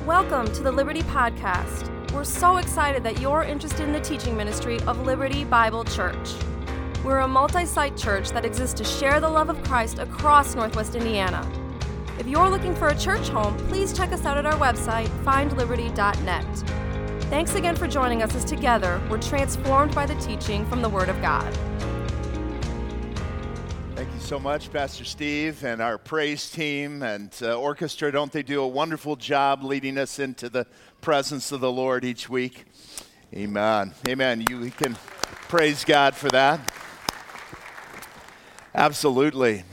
Welcome to the Liberty Podcast. We're so excited that you're interested in the teaching ministry of Liberty Bible Church. We're a multi-site church that exists to share the love of Christ across Northwest Indiana. If you're looking for a church home, please check us out at our website, findliberty.net. Thanks again for joining us as together we're transformed by the teaching from the Word of God. Thank you so much, Pastor Steve and our praise team and orchestra. Don't they do a wonderful job leading us into the presence of the Lord each week? Amen. Amen. We can praise God for that. Absolutely.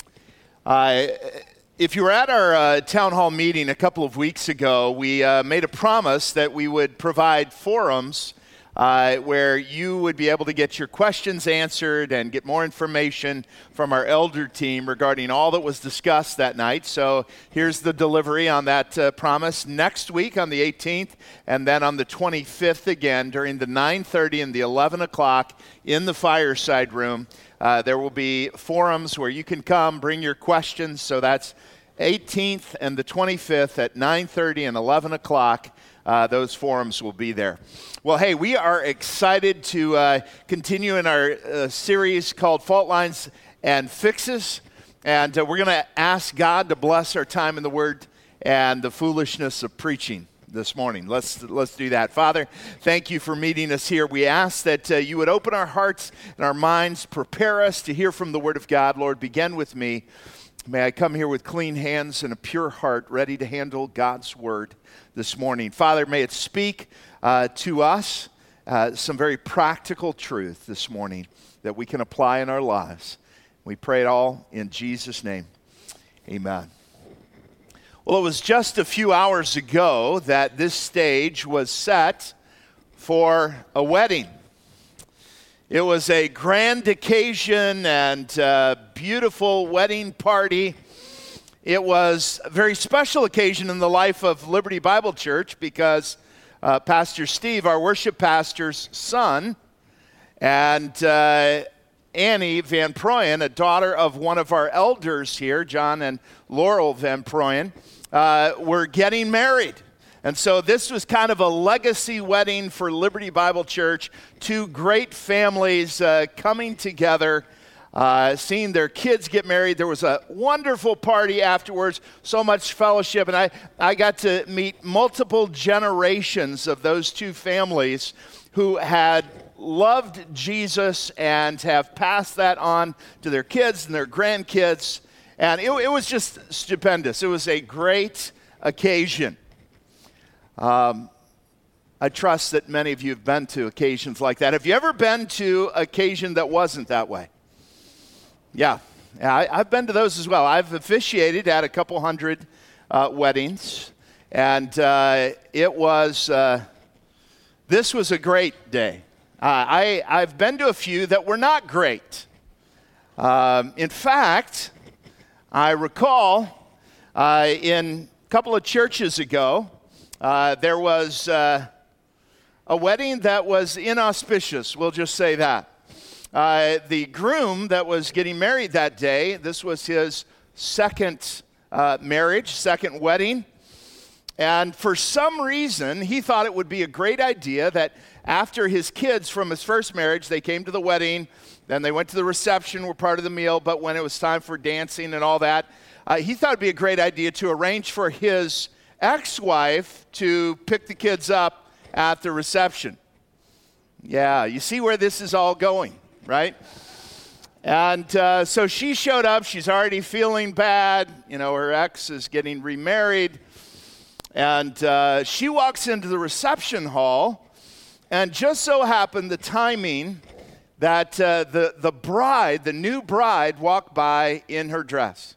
If you were at our town hall meeting a couple of weeks ago, we made a promise that we would provide forums where you would be able to get your questions answered and get more information from our elder team regarding all that was discussed that night. So here's the delivery on that promise. Next week on the 18th and then on the 25th again during the 9:30 and the 11 o'clock in the fireside room, there will be forums where you can come, bring your questions. So that's 18th and the 25th at 9:30 and 11 o'clock. Those forums will be there. Well, hey, we are excited to continue in our series called Fault Lines and Fixes. And we're going to ask God to bless our time in the Word and the foolishness of preaching this morning. Let's do that. Father, thank you for meeting us here. We ask that you would open our hearts and our minds, prepare us to hear from the Word of God. Lord, begin with me. May I come here with clean hands and a pure heart, ready to handle God's Word this morning. Father, may it speak to us some very practical truth this morning that we can apply in our lives. We pray it all in Jesus' name. Amen. Well, it was just a few hours ago that this stage was set for a wedding. It was a grand occasion and beautiful wedding party. It was a very special occasion in the life of Liberty Bible Church because Pastor Steve, our worship pastor's son, and Annie Van Proyen, a daughter of one of our elders here, John and Laurel Van Proyen, were getting married. And so this was kind of a legacy wedding for Liberty Bible Church, two great families coming together, seeing their kids get married. There was a wonderful party afterwards, so much fellowship, and I got to meet multiple generations of those two families who had loved Jesus and have passed that on to their kids and their grandkids, and it was just stupendous. It was a great occasion. I trust that many of you have been to occasions like that. Have you ever been to an occasion that wasn't that way? Yeah, I've been to those as well. I've officiated at a couple hundred weddings, and this was a great day. I've been to a few that were not great. In fact, I recall in a couple of churches ago, there was a wedding that was inauspicious, we'll just say that. The groom that was getting married that day, this was his second marriage, second wedding. And for some reason, he thought it would be a great idea that after his kids from his first marriage, they came to the wedding, then they went to the reception, were part of the meal, but when it was time for dancing and all that, he thought it would be a great idea to arrange for his ex-wife to pick the kids up at the reception. Yeah, you see where this is all going, right? And so she showed up. She's already feeling bad. You know, her ex is getting remarried. And she walks into the reception hall, and just so happened the timing that the bride, the new bride, walked by in her dress.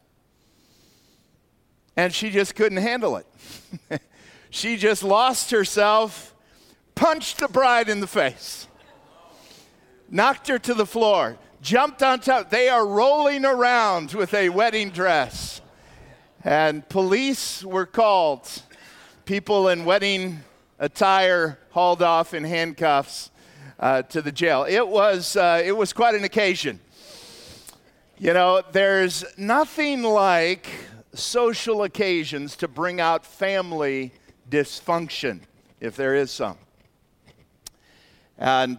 And she just couldn't handle it. She just lost herself, punched the bride in the face, knocked her to the floor, jumped on top. They are rolling around with a wedding dress. And police were called. People in wedding attire hauled off in handcuffs to the jail. It was quite an occasion. You know, there's nothing like social occasions to bring out family dysfunction, if there is some. And,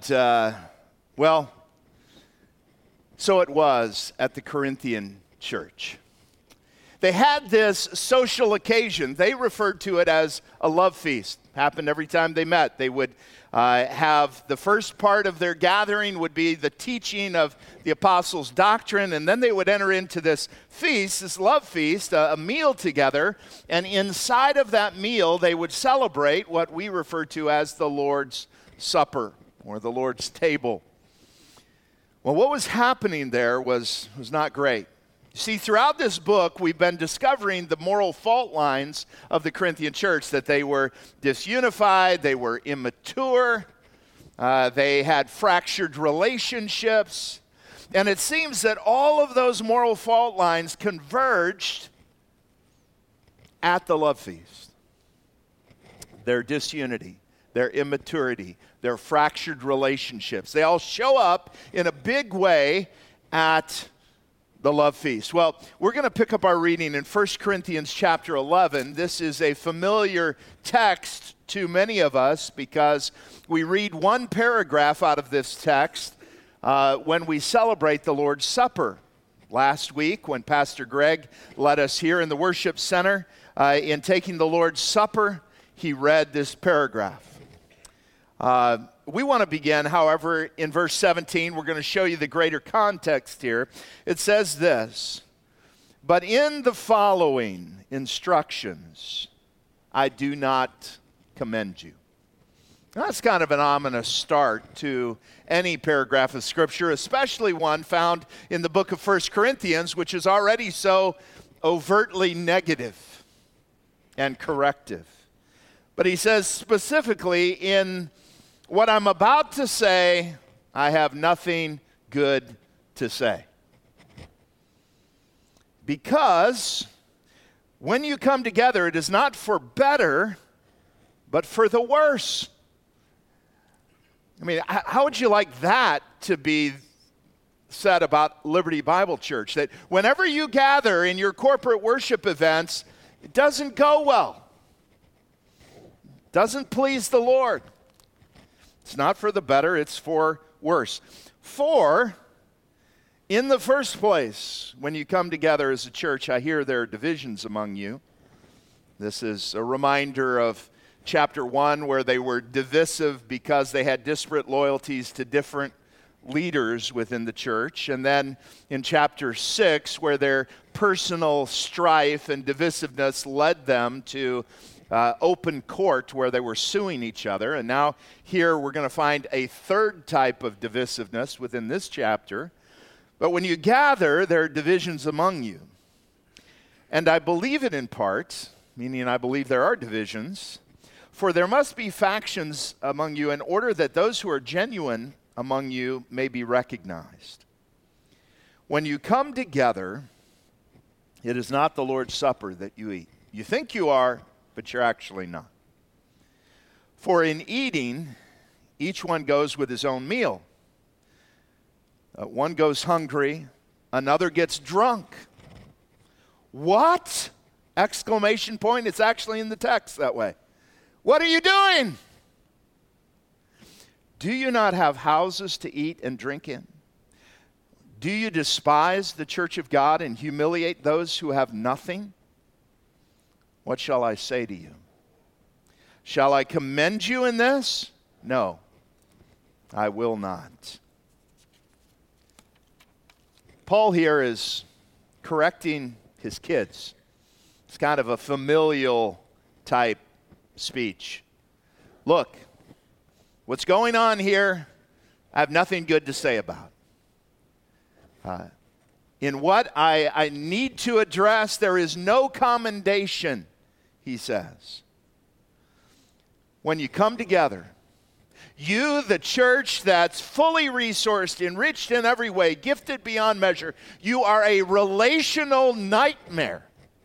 so it was at the Corinthian church. They had this social occasion. They referred to it as a love feast. Happened every time they met. They would have the first part of their gathering would be the teaching of the apostles' doctrine, and then they would enter into this feast, this love feast, a meal together, and inside of that meal they would celebrate what we refer to as the Lord's Supper or the Lord's table. Well, what was happening there was not great. See, throughout this book, we've been discovering the moral fault lines of the Corinthian church, that they were disunified, they were immature, they had fractured relationships, and it seems that all of those moral fault lines converged at the love feast. Their disunity, their immaturity, their fractured relationships, they all show up in a big way at the love feast. Well, we're going to pick up our reading in 1 Corinthians chapter 11. This is a familiar text to many of us because we read one paragraph out of this text when we celebrate the Lord's Supper. Last week, when Pastor Greg led us here in the worship center in taking the Lord's Supper, he read this paragraph. We want to begin, however, in verse 17. We're going to show you the greater context here. It says this, "But in the following instructions, I do not commend you." Now, that's kind of an ominous start to any paragraph of Scripture, especially one found in the book of 1 Corinthians, which is already so overtly negative and corrective. But he says specifically, in what I'm about to say, I have nothing good to say. Because when you come together, it is not for better, but for the worse. I mean, how would you like that to be said about Liberty Bible Church? That whenever you gather in your corporate worship events, it doesn't go well. Doesn't please the Lord. It's not for the better, it's for worse. For, in the first place, when you come together as a church, I hear there are divisions among you. This is a reminder of chapter 1, where they were divisive because they had disparate loyalties to different leaders within the church. And then in chapter 6, where their personal strife and divisiveness led them to open court where they were suing each other. And now here we're going to find a third type of divisiveness within this chapter. But when you gather, there are divisions among you. And I believe it in part, meaning I believe there are divisions, for there must be factions among you in order that those who are genuine among you may be recognized. When you come together, it is not the Lord's Supper that you eat. You think you are, but you're actually not. For in eating, each one goes with his own meal. One goes hungry, another gets drunk. What? Exclamation point. It's actually in the text that way. What are you doing? Do you not have houses to eat and drink in? Do you despise the church of God and humiliate those who have nothing? What shall I say to you? Shall I commend you in this? No, I will not. Paul here is correcting his kids. It's kind of a familial type speech. Look, what's going on here, I have nothing good to say about. In what I need to address, there is no commendation, he says. When you come together, you, the church that's fully resourced, enriched in every way, gifted beyond measure, you are a relational nightmare.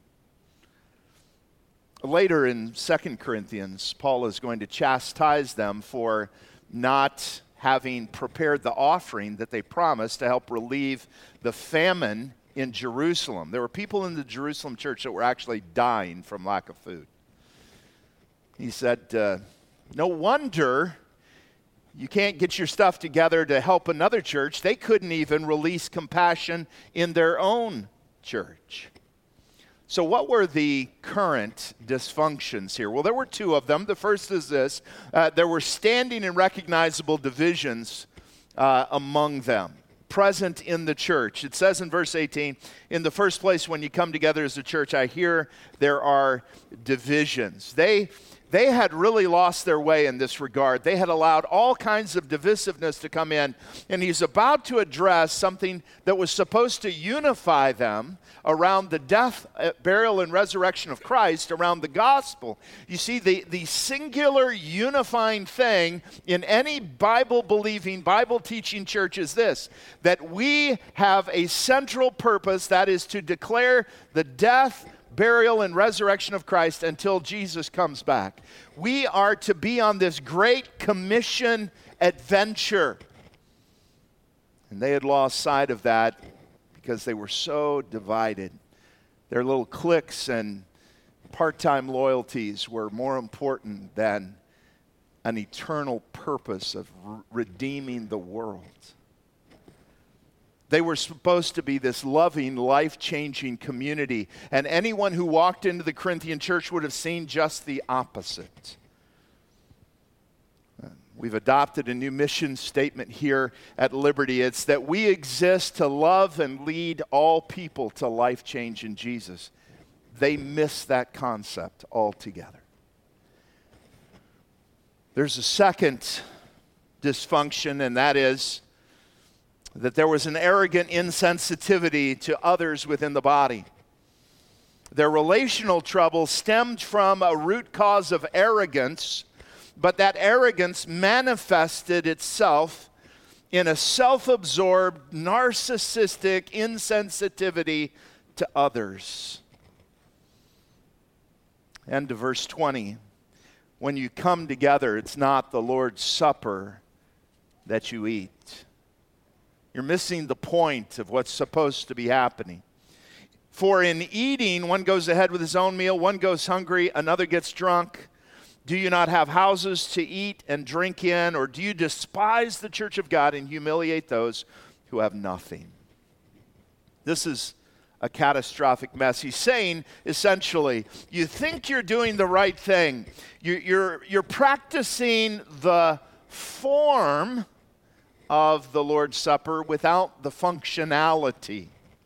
Later in 2 Corinthians, Paul is going to chastise them for not having prepared the offering that they promised to help relieve the famine in Jerusalem. There were people in the Jerusalem church that were actually dying from lack of food. He said, no wonder you can't get your stuff together to help another church. They couldn't even release compassion in their own church. So what were the current dysfunctions here? Well, there were two of them. The first is this. There were standing and recognizable divisions among them, present in the church. It says in verse 18, in the first place, when you come together as a church, I hear there are divisions. They had really lost their way in this regard. They had allowed all kinds of divisiveness to come in, and he's about to address something that was supposed to unify them around the death, burial, and resurrection of Christ, around the gospel. You see, the singular unifying thing in any Bible-believing, Bible-teaching church is this, that we have a central purpose, that is to declare the death, burial, and resurrection of Christ until Jesus comes back. We are to be on this great commission adventure. And they had lost sight of that because they were so divided. Their little cliques and part-time loyalties were more important than an eternal purpose of redeeming the world. They were supposed to be this loving, life-changing community. And anyone who walked into the Corinthian church would have seen just the opposite. We've adopted a new mission statement here at Liberty. It's that we exist to love and lead all people to life change in Jesus. They miss that concept altogether. There's a second dysfunction, and that is that there was an arrogant insensitivity to others within the body. Their relational trouble stemmed from a root cause of arrogance, but that arrogance manifested itself in a self-absorbed, narcissistic insensitivity to others. And to verse 20, when you come together, it's not the Lord's Supper that you eat. You're missing the point of what's supposed to be happening. For in eating, one goes ahead with his own meal, one goes hungry, another gets drunk. Do you not have houses to eat and drink in, or do you despise the church of God and humiliate those who have nothing? This is a catastrophic mess. He's saying, essentially, you think you're doing the right thing. You're practicing the form of the Lord's Supper without the functionality.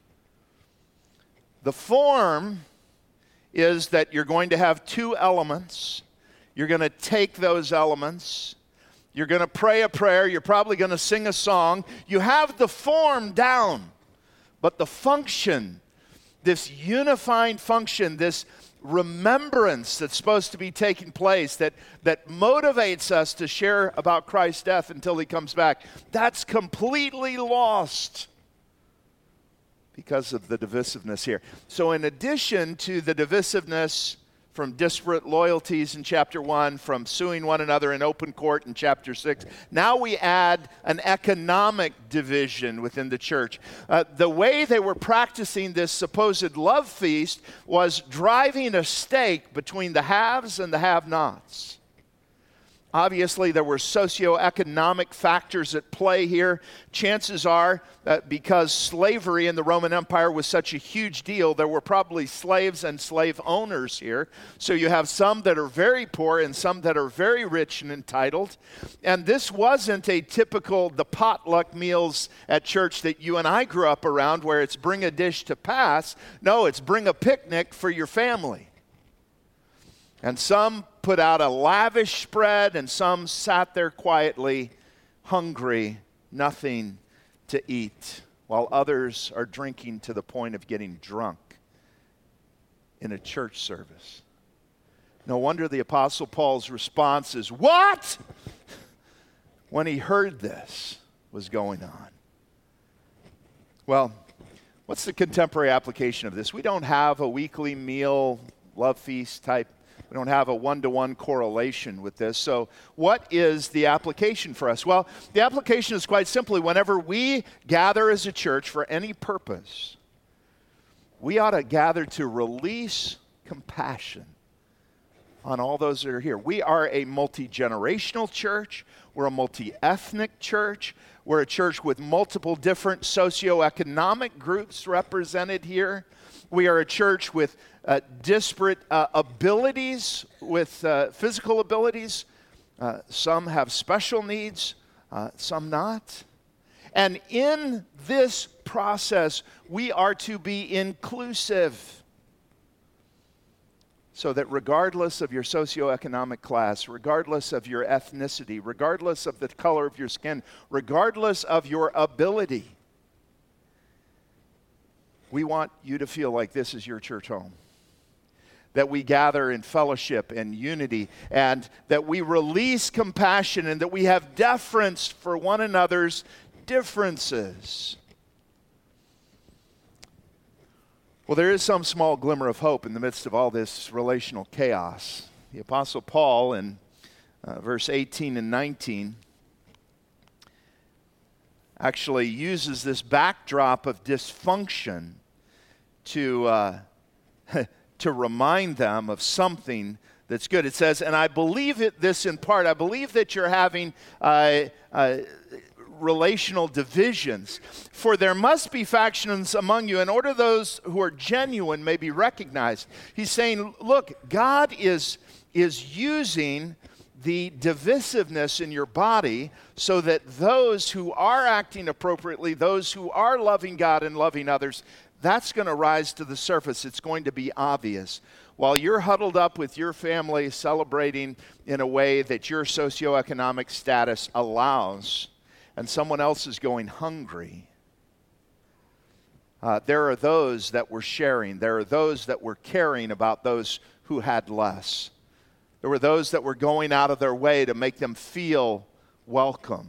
The form is that you're going to have two elements. You're going to take those elements. You're going to pray a prayer. You're probably going to sing a song. You have the form down, but the function, this unifying function, this remembrance that's supposed to be taking place that motivates us to share about Christ's death until he comes back, that's completely lost because of the divisiveness here. So in addition to the divisiveness from disparate loyalties in chapter 1, from suing one another in open court in chapter 6. Now we add an economic division within the church. The way they were practicing this supposed love feast was driving a stake between the haves and the have-nots. Obviously, there were socioeconomic factors at play here. Chances are that because slavery in the Roman Empire was such a huge deal, there were probably slaves and slave owners here. So you have some that are very poor and some that are very rich and entitled. And this wasn't a typical, the potluck meals at church that you and I grew up around where it's bring a dish to pass. No, it's bring a picnic for your family. And some put out a lavish spread, and some sat there quietly, hungry, nothing to eat, while others are drinking to the point of getting drunk in a church service. No wonder the Apostle Paul's response is, "What?" when he heard this was going on. Well, what's the contemporary application of this? We don't have a weekly meal, love feast type. We don't have a one-to-one correlation with this. So what is the application for us? Well, the application is quite simply whenever we gather as a church for any purpose, we ought to gather to release compassion on all those that are here. We are a multi-generational church. We're a multi-ethnic church. We're a church with multiple different socioeconomic groups represented here. We are a church with disparate abilities, with physical abilities. Some have special needs, some not. And in this process, we are to be inclusive, so that regardless of your socioeconomic class, regardless of your ethnicity, regardless of the color of your skin, regardless of your ability, we want you to feel like this is your church home. That we gather in fellowship and unity, and that we release compassion, and that we have deference for one another's differences. Well, there is some small glimmer of hope in the midst of all this relational chaos. The Apostle Paul in verse 18 and 19 actually uses this backdrop of dysfunction to remind them of something that's good. It says, and I believe this in part, I believe that you're having relational divisions. For there must be factions among you in order those who are genuine may be recognized. He's saying, look, God is using the divisiveness in your body so that those who are acting appropriately, those who are loving God and loving others, that's going to rise to the surface. It's going to be obvious. While you're huddled up with your family celebrating in a way that your socioeconomic status allows, and someone else is going hungry, there are those that were sharing. There are those that were caring about those who had less. There were those that were going out of their way to make them feel welcome.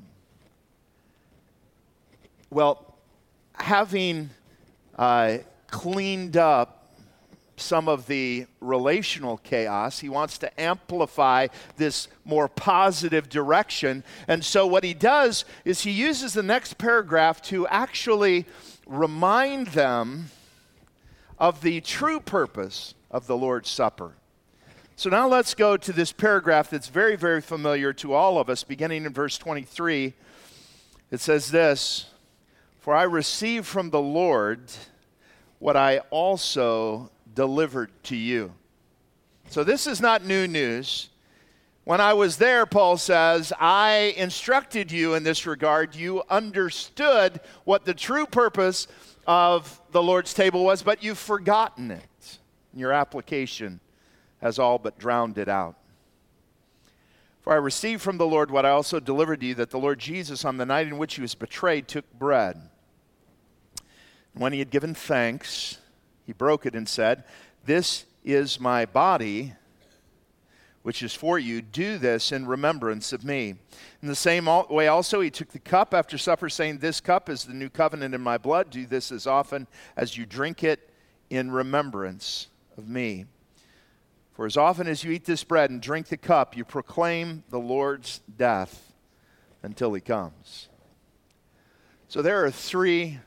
Well, having cleaned up some of the relational chaos, he wants to amplify this more positive direction. And so what he does is he uses the next paragraph to actually remind them of the true purpose of the Lord's Supper. So now let's go to this paragraph that's very, very familiar to all of us, beginning in verse 23. It says this, "For I received from the Lord what I also delivered to you." So this is not new news. When I was there, Paul says, I instructed you in this regard. You understood what the true purpose of the Lord's table was, but you've forgotten it. Your application has all but drowned it out. "For I received from the Lord what I also delivered to you, that the Lord Jesus, on the night in which he was betrayed, took bread. And when he had given thanks, he broke it and said, 'This is my body, which is for you. Do this in remembrance of me.' In the same way also he took the cup after supper, saying, 'This cup is the new covenant in my blood. Do this as often as you drink it in remembrance of me. For as often as you eat this bread and drink the cup, you proclaim the Lord's death until he comes.'" So there are three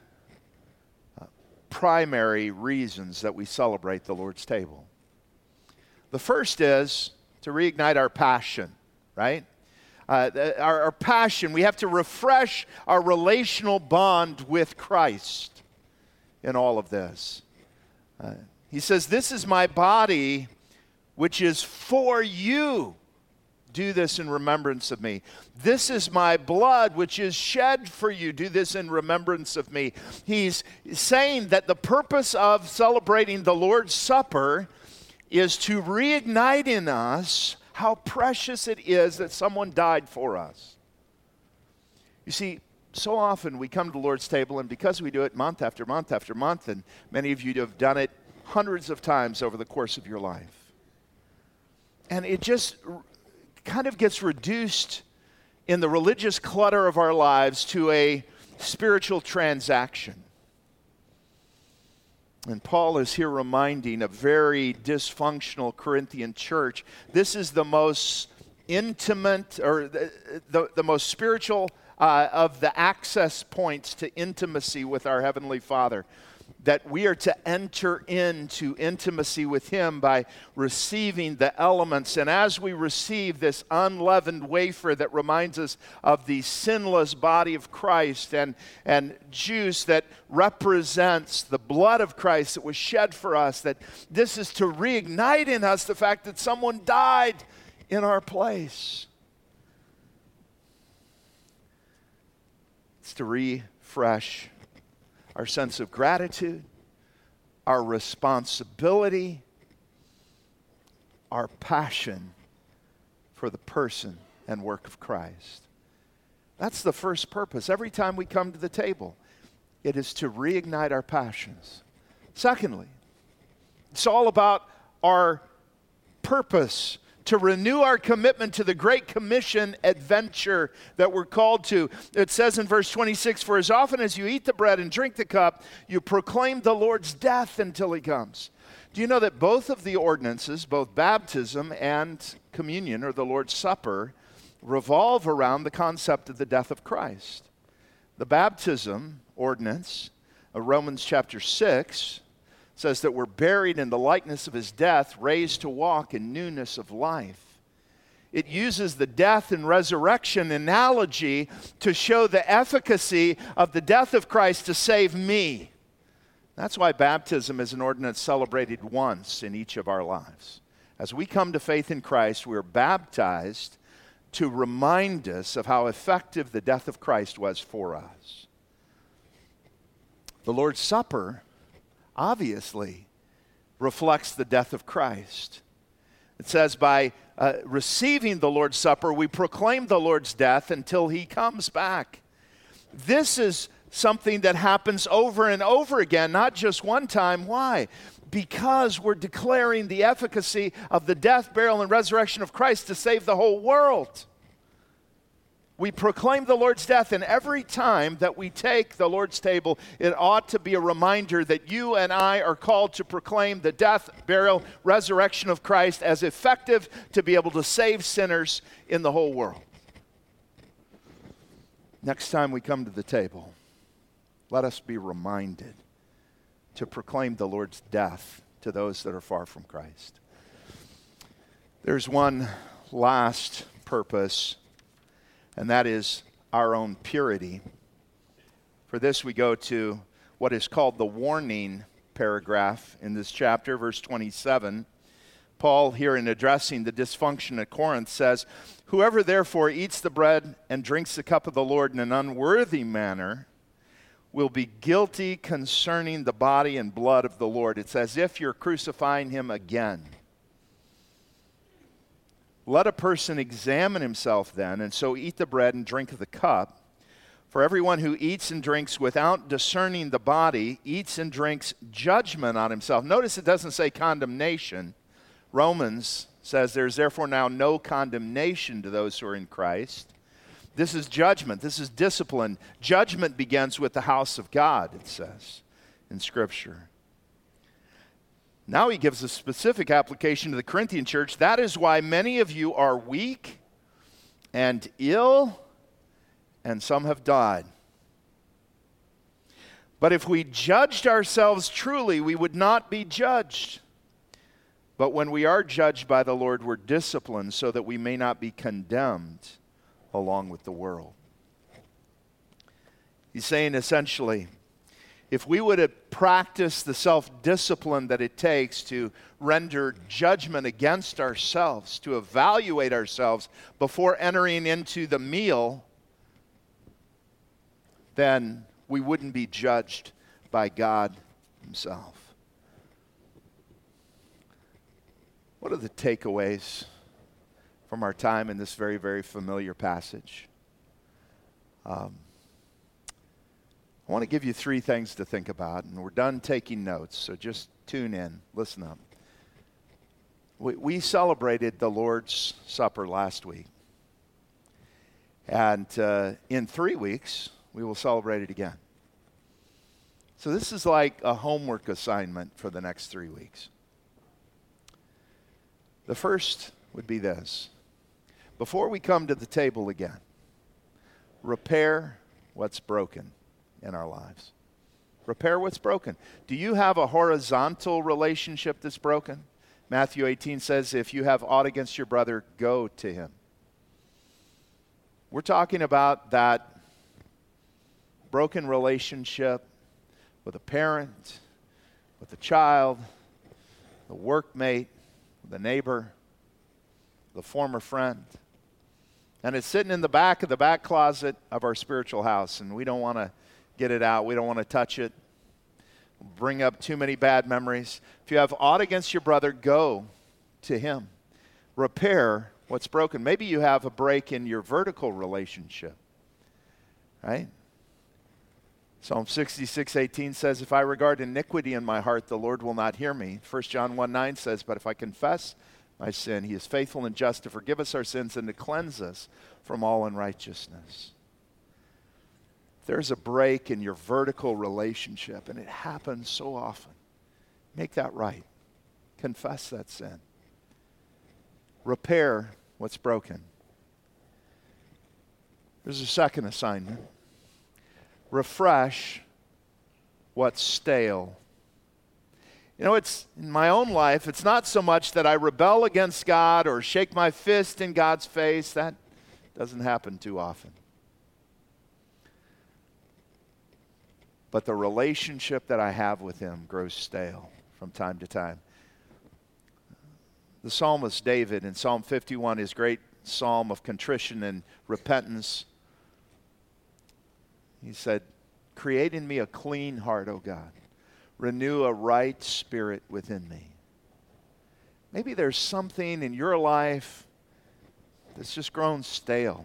primary reasons that we celebrate the Lord's table. The first is to reignite our passion, right? Our passion. We have to refresh our relational bond with Christ in all of this. He says, "This is my body, which is for you. Do this in remembrance of me. This is my blood, which is shed for you. Do this in remembrance of me." He's saying that the purpose of celebrating the Lord's Supper is to reignite in us how precious it is that someone died for us. You see, so often we come to the Lord's table, and because we do it month after month after month, and many of you have done it hundreds of times over the course of your life, and it just kind of gets reduced in the religious clutter of our lives to a spiritual transaction. And Paul is here reminding a very dysfunctional Corinthian church, this is the most intimate, or the most spiritual of the access points to intimacy with our Heavenly Father. that we are to enter into intimacy with him by receiving the elements. And as we receive this unleavened wafer that reminds us of the sinless body of Christ, and juice that represents the blood of Christ that was shed for us, that this is to reignite in us the fact that someone died in our place. It's to refresh our sense of gratitude, our responsibility, our passion for the person and work of Christ. That's the first purpose. Every time we come to the table, it is to reignite our passions. Secondly, it's all about our purpose, to renew our commitment to the Great Commission adventure that we're called to. It says in verse 26, "For as often as you eat the bread and drink the cup, you proclaim the Lord's death until he comes." Do you know that both of the ordinances, both baptism and communion, or the Lord's Supper, revolve around the concept of the death of Christ? The baptism ordinance, Romans chapter 6, says that we're buried in the likeness of his death, raised to walk in newness of life. It uses the death and resurrection analogy to show the efficacy of the death of Christ to save me. That's why baptism is an ordinance celebrated once in each of our lives. As we come to faith in Christ, we are baptized to remind us of how effective the death of Christ was for us. The Lord's Supper obviously reflects the death of Christ. It says by receiving the Lord's Supper, we proclaim the Lord's death until he comes back. This is something that happens over and over again, not just one time. Why? Because we're declaring the efficacy of the death, burial, and resurrection of Christ to save the whole world. We proclaim the Lord's death, and every time that we take the Lord's table, it ought to be a reminder that you and I are called to proclaim the death, burial, resurrection of Christ as effective to be able to save sinners in the whole world. Next time we come to the table, let us be reminded to proclaim the Lord's death to those that are far from Christ. There's one last purpose, and that is our own purity. For this, we go to what is called the warning paragraph in this chapter, verse 27. Paul, here in addressing the dysfunction at Corinth, says, "Whoever therefore eats the bread and drinks the cup of the Lord in an unworthy manner will be guilty concerning the body and blood of the Lord." It's as if you're crucifying him again. Let a person examine himself then, and so eat the bread and drink of the cup. For everyone who eats and drinks without discerning the body eats and drinks judgment on himself. Notice it doesn't say condemnation. Romans says there's therefore now no condemnation to those who are in Christ. This is judgment. This is discipline. Judgment begins with the house of God, it says in Scripture. Now he gives a specific application to the Corinthian church. "That is why many of you are weak and ill, and some have died. But if we judged ourselves truly, we would not be judged. But when we are judged by the Lord, we're disciplined so that we may not be condemned along with the world." He's saying essentially, if we would have practiced the self-discipline that it takes to render judgment against ourselves, to evaluate ourselves before entering into the meal, then we wouldn't be judged by God himself. What are the takeaways from our time in this very, very familiar passage? I want to give you three things to think about, and we're done taking notes, so just tune in, listen up. We celebrated the Lord's Supper last week, and in 3 weeks, we will celebrate it again. So this is like a homework assignment for the next 3 weeks. The first would be this: before we come to the table again, repair what's broken in our lives. Repair what's broken. Do you have a horizontal relationship that's broken? Matthew 18 says, if you have aught against your brother, go to him. We're talking about that broken relationship with a parent, with a child, the workmate, the neighbor, the former friend. And it's sitting in the back of the back closet of our spiritual house, and we don't want to get it out. We don't want to touch it. Bring up too many bad memories. If you have aught against your brother, go to him. Repair what's broken. Maybe you have a break in your vertical relationship, right? Psalm 66:18 says, if I regard iniquity in my heart, the Lord will not hear me. 1 John 1:9 says, but if I confess my sin, he is faithful and just to forgive us our sins and to cleanse us from all unrighteousness. There's a break in your vertical relationship, and it happens so often. Make that right. Confess that sin. Repair what's broken. There's a second assignment. Refresh what's stale. You know, it's in my own life, it's not so much that I rebel against God or shake my fist in God's face. That doesn't happen too often. But the relationship that I have with him grows stale from time to time. The psalmist David in Psalm 51, his great psalm of contrition and repentance, he said, create in me a clean heart, O God. Renew a right spirit within me. Maybe there's something in your life that's just grown stale.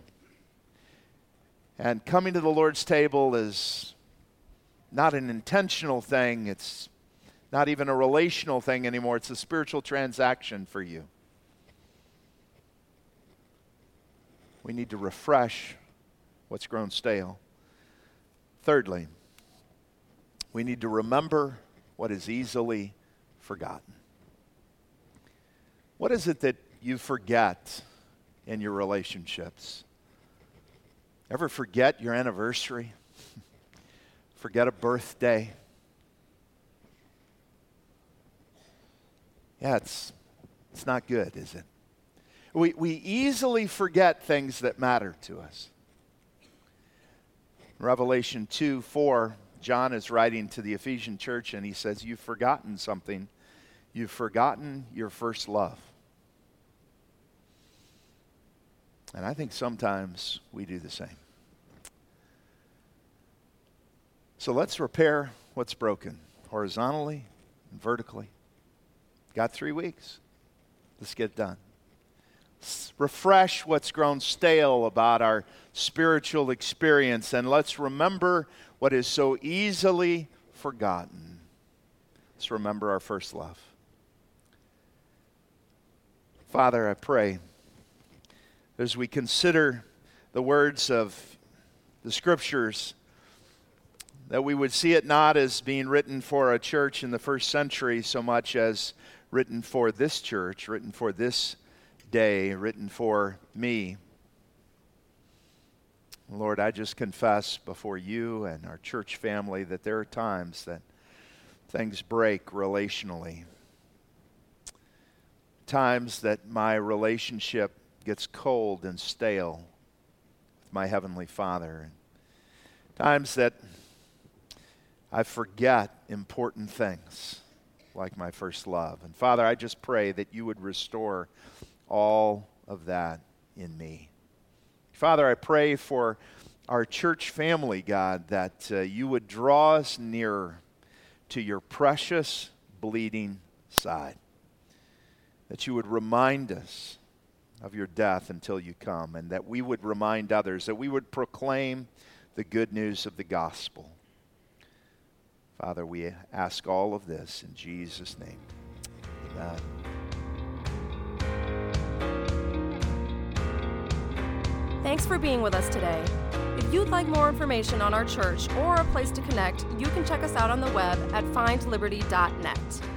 And coming to the Lord's table is not an intentional thing. It's not even a relational thing anymore. It's a spiritual transaction for you. We need to refresh what's grown stale. Thirdly, we need to remember what is easily forgotten. What is it that you forget in your relationships? Ever forget your anniversary? Forget a birthday? Yeah, it's not good, is it? We easily forget things that matter to us. Revelation 2:4, John is writing to the Ephesian church, and he says, you've forgotten something. You've forgotten your first love. And I think sometimes we do the same. So let's repair what's broken, horizontally and vertically. Got 3 weeks. Let's get it done. Refresh what's grown stale about our spiritual experience, and let's remember what is so easily forgotten. Let's remember our first love. Father, I pray, as we consider the words of the Scriptures, that we would see it not as being written for a church in the first century so much as written for this church, written for this day, written for me. Lord, I just confess before you and our church family that there are times that things break relationally. Times that my relationship gets cold and stale with my Heavenly Father. Times that I forget important things like my first love. And Father, I just pray that you would restore all of that in me. Father, I pray for our church family, God, that you would draw us nearer to your precious bleeding side. That you would remind us of your death until you come, and that we would remind others, that we would proclaim the good news of the gospel. Father, we ask all of this in Jesus' name. Amen. Thanks for being with us today. If you'd like more information on our church or a place to connect, you can check us out on the web at findliberty.net.